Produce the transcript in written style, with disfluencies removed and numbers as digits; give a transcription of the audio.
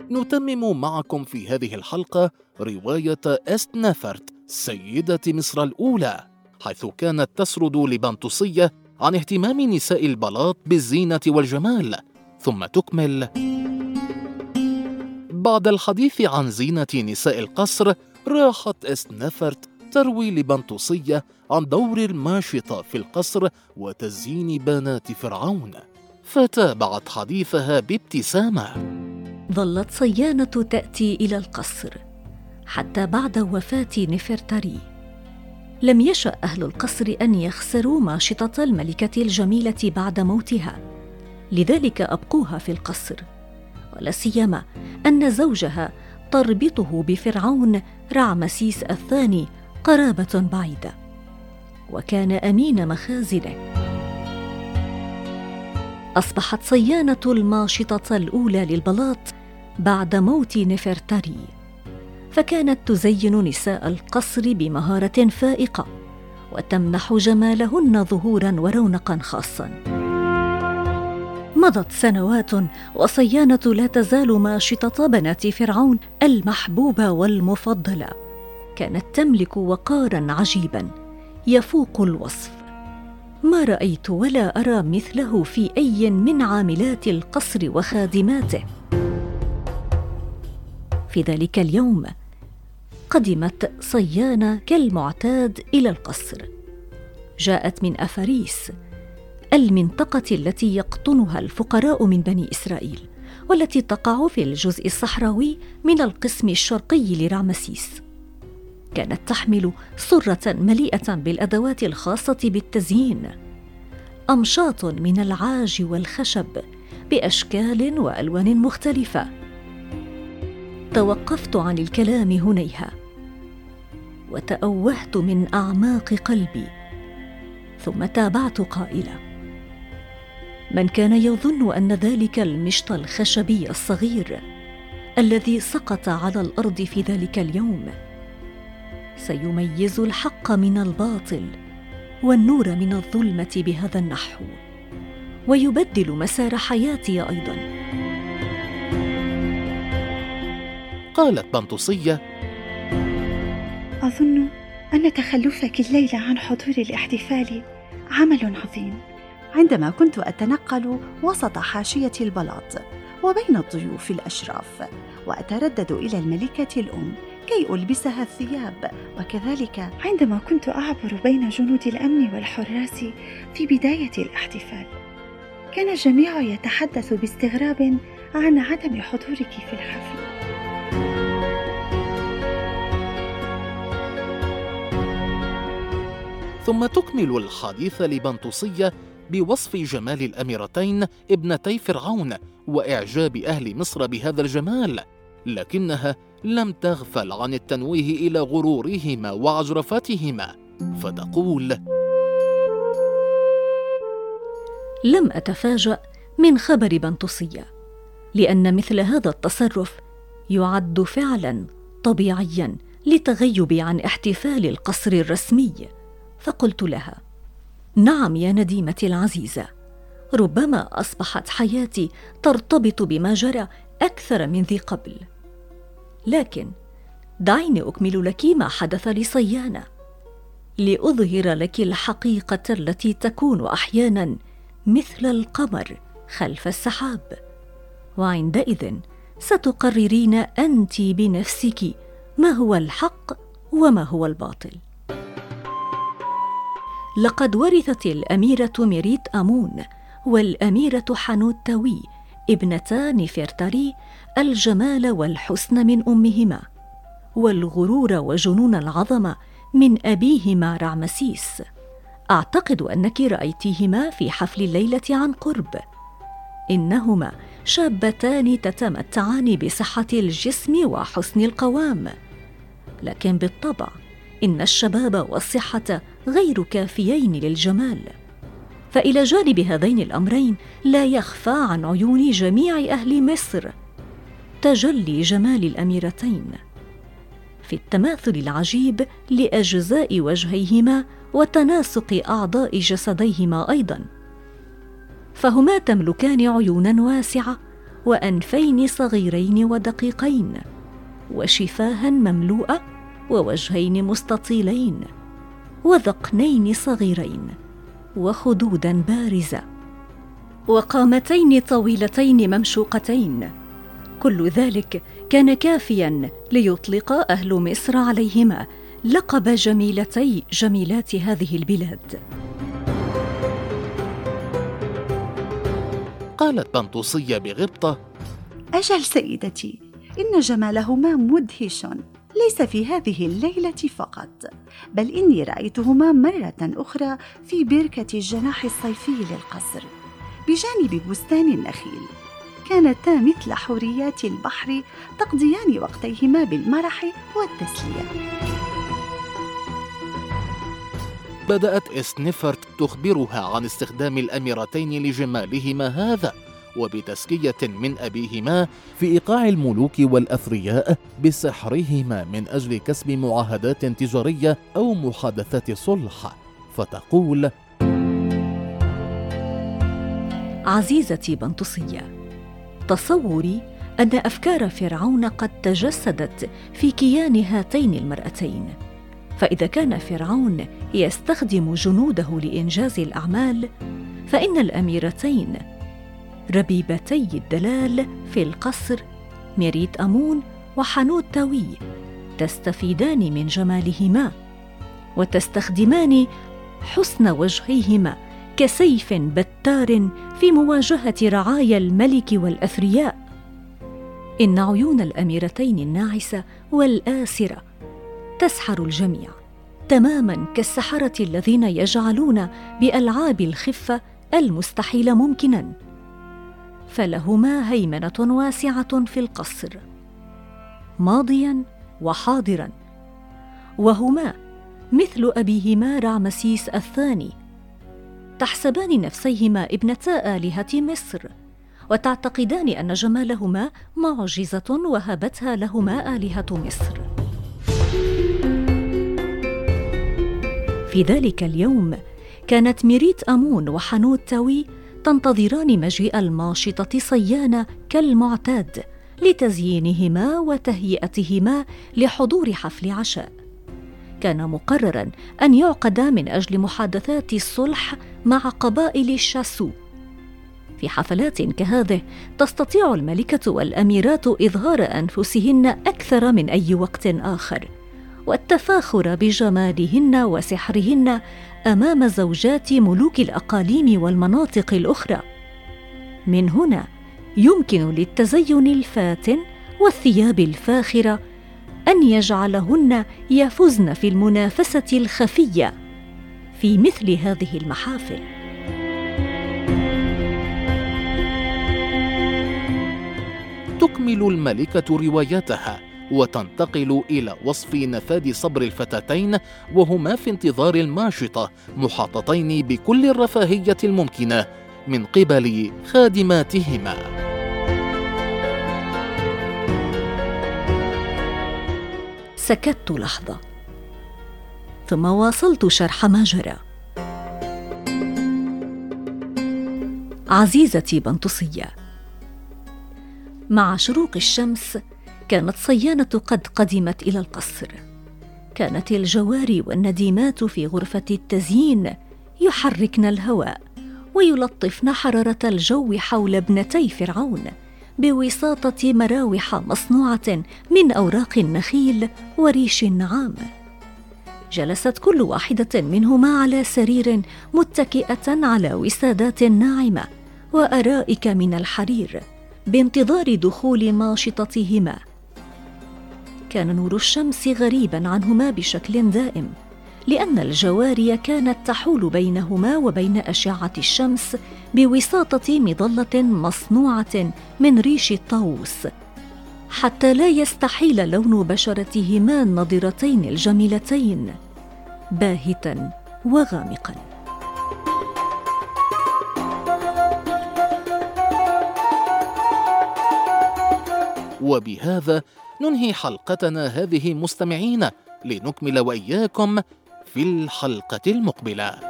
نتمم معكم في هذه الحلقة رواية أستنافرت سيدة مصر الأولى، حيث كانت تسرد لبنطسية عن اهتمام نساء البلاط بالزينة والجمال، ثم تكمل. بعد الحديث عن زينة نساء القصر، راحت أستنافرت تروي لبنطسية عن دور الماشطة في القصر وتزيين بنات فرعون، فتابعت حديثها بابتسامة. ظلت صيانة تأتي إلى القصر حتى بعد وفاة نفرتاري. لم يشأ أهل القصر أن يخسروا ماشطة الملكة الجميلة بعد موتها، لذلك أبقوها في القصر، ولا سيما أن زوجها تربطه بفرعون رعمسيس الثاني قرابة بعيدة، وكان أمين مخازنه. أصبحت صيانة الماشطة الأولى للبلاط بعد موت نفرتاري، فكانت تزين نساء القصر بمهارة فائقة وتمنح جمالهن ظهوراً ورونقاً خاصاً. مضت سنوات وصيانة لا تزال ماشطة بنات فرعون المحبوبة والمفضلة. كانت تملك وقاراً عجيباً يفوق الوصف، ما رأيت ولا أرى مثله في أي من عاملات القصر وخادماته. في ذلك اليوم قدمت صيانة كالمعتاد إلى القصر. جاءت من أفاريس، المنطقة التي يقطنها الفقراء من بني إسرائيل، والتي تقع في الجزء الصحراوي من القسم الشرقي لرعمسيس. كانت تحمل سرة مليئة بالأدوات الخاصة بالتزيين، أمشاط من العاج والخشب بأشكال وألوان مختلفة. توقفت عن الكلام هنيها وتأوهت من أعماق قلبي، ثم تابعت قائلة: من كان يظن أن ذلك المشط الخشبي الصغير الذي سقط على الأرض في ذلك اليوم سيميز الحق من الباطل والنور من الظلمة بهذا النحو، ويبدل مسار حياتي أيضاً. قالت بنطسية: أظن أن تخلفك الليلة عن حضور الاحتفال عمل عظيم. عندما كنت أتنقل وسط حاشية البلاط وبين الضيوف الأشراف، وأتردد إلى الملكة الأم كي ألبسها الثياب، وكذلك عندما كنت أعبر بين جنود الأمن والحراس في بداية الاحتفال، كان الجميع يتحدث باستغراب عن عدم حضورك في الحفل. ثم تكمل الحديث لبنطسية بوصف جمال الأميرتين ابنتي فرعون وإعجاب أهل مصر بهذا الجمال، لكنها لم تغفل عن التنويه إلى غرورهما وعجرفتهما، فتقول: لم أتفاجأ من خبر بنطسية، لأن مثل هذا التصرف يعد فعلاً طبيعياً لتغيب عن احتفال القصر الرسمي. فقلت لها: نعم يا نديمتي العزيزة، ربما أصبحت حياتي ترتبط بما جرى أكثر من ذي قبل، لكن دعيني أكمل لك ما حدث لصيانة، لأظهر لك الحقيقة التي تكون أحياناً مثل القمر خلف السحاب، وعندئذ ستقررين أنت بنفسك ما هو الحق وما هو الباطل. لقد ورثت الأميرة ميريت أمون والأميرة حنوتاوي ابنتا نفرتاري الجمال والحسن من أمهما، والغرور وجنون العظمة من أبيهما رعمسيس. أعتقد أنك رأيتيهما في حفل الليلة عن قرب. إنهما شابتان تتمتعان بصحة الجسم وحسن القوام، لكن بالطبع إن الشباب والصحة غير كافيين للجمال. فإلى جانب هذين الأمرين لا يخفى عن عيون جميع أهل مصر تجلي جمال الأميرتين في التماثل العجيب لأجزاء وجهيهما وتناسق أعضاء جسديهما أيضاً، فهما تملكان عيوناً واسعة وأنفين صغيرين ودقيقين، وشفاها مملوءة، ووجهين مستطيلين، وذقنين صغيرين، وخدودا بارزة، وقامتين طويلتين ممشوقتين. كل ذلك كان كافيا ليطلق أهل مصر عليهما لقب جميلتي جميلات هذه البلاد. قالت بنطوسية بغبطة: أجل سيدتي، إن جمالهما مدهش، ليس في هذه الليلة فقط، بل إني رأيتهما مرة أخرى في بركة الجناح الصيفي للقصر بجانب بستان النخيل. كانتا مثل حوريات البحر تقضيان وقتيهما بالمرح والتسلية. بدأت إسنفرت تخبرها عن استخدام الأميرتين لجمالهما هذا، وبتزكية من أبيهما في إيقاع الملوك والأثرياء بسحرهما من أجل كسب معاهدات تجارية أو محادثات صلح. فتقول: عزيزتي بنطوسية، تصوري أن أفكار فرعون قد تجسدت في كيان هاتين المرأتين، فإذا كان فرعون يستخدم جنوده لإنجاز الأعمال، فإن الأميرتين ربيبتي الدلال في القصر ميريت أمون وحنوت تاوي تستفيدان من جمالهما، وتستخدمان حسن وجهيهما كسيف بتار في مواجهة رعايا الملك والأثرياء. إن عيون الأميرتين الناعسة والآسرة تسحر الجميع تماماً كالسحرة الذين يجعلون بألعاب الخفة المستحيل ممكناً، فلهما هيمنة واسعة في القصر ماضياً وحاضراً، وهما مثل أبيهما رعمسيس الثاني، تحسبان نفسيهما ابنتا آلهة مصر، وتعتقدان أن جمالهما معجزة وهبتها لهما آلهة مصر. في ذلك اليوم كانت ميريت أمون وحنوت تاوي تنتظران مجيء الماشطة صيانة كالمعتاد لتزيينهما وتهيئتهما لحضور حفل عشاء. كان مقرراً أن يعقد من أجل محادثات الصلح مع قبائل الشاسو. في حفلات كهذه تستطيع الملكة والأميرات إظهار أنفسهن أكثر من أي وقت آخر، والتفاخر بجمالهن وسحرهن أمام زوجات ملوك الأقاليم والمناطق الأخرى. من هنا يمكن للتزين الفاتن والثياب الفاخرة أن يجعلهن يفزن في المنافسة الخفية في مثل هذه المحافل. تكمل الملكة روايتها وتنتقل إلى وصف نفاذ صبر الفتاتين وهما في انتظار الماشطة محاطتين بكل الرفاهية الممكنة من قبل خادماتهما. سكت لحظة ثم واصلت شرح ما جرى. عزيزتي بنطوسية، مع شروق الشمس كانت صيانة قد قدمت إلى القصر. كانت الجواري والنديمات في غرفة التزيين يحركن الهواء ويلطفن حرارة الجو حول ابنتي فرعون بوساطة مراوح مصنوعة من أوراق النخيل وريش النعام. جلست كل واحدة منهما على سرير متكئة على وسادات ناعمة وأرائك من الحرير بانتظار دخول ماشطتهما. كان نور الشمس غريبا عنهما بشكل دائم، لأن الجواري كانت تحول بينهما وبين أشعة الشمس بوساطة مظلة مصنوعة من ريش الطاووس، حتى لا يستحيل لون بشرتهما النضرتين الجميلتين باهتا وغامقا. وبهذا ننهي حلقتنا هذه مستمعين، لنكمل وإياكم في الحلقة المقبلة.